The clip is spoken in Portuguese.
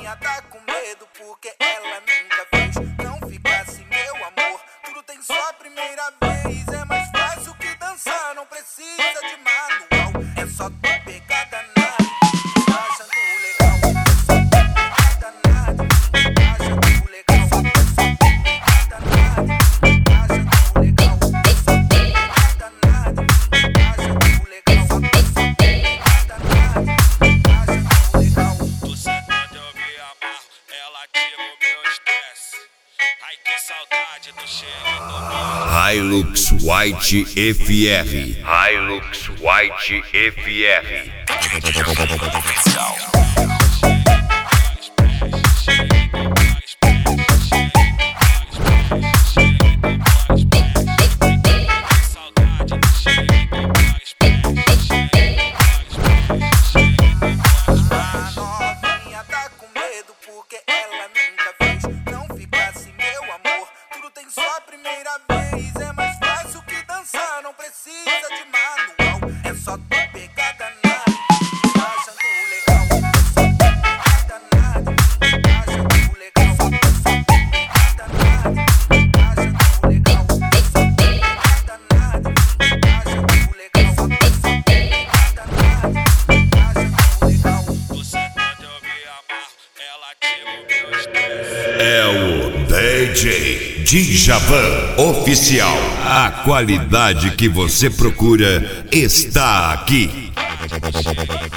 novinha tá com medo porque ela nunca fez. Não fica assim, meu amor, tudo tem só a primeira vez. É mais fácil que dançar, não precisa de manual. É só tu pegar danado, tá achando legal. É só tu pegar danado, tá achando legal. É só tu pegar danado, tá achando legal. É só tu pegar danado, tá achando legal. É só tu pegar danado, tá achando legal. Tu sentando eu me amarro, ela ativa o meu estresse. Ai que saudade do cheiro do meu. Hilux White FR. Hilux White FR. A novinha tá com medo porque ela nunca fez. Não fica assim, meu amor, tudo tem só a primeira vez. É mais fácil que dançar, não precisa de manual. É só tu pegar danado, tá achando legal. É só tu pegar danado, tá achando legal. É só tu pegar danado, tá achando legal. É só tu pegar danado, tá achando legal. É só tu pegar danado, tá achando legal. Tu sentando eu me amarro, ela ativa o meu estresse. É o DJ Djavan Oficial. A qualidade que você procura está aqui.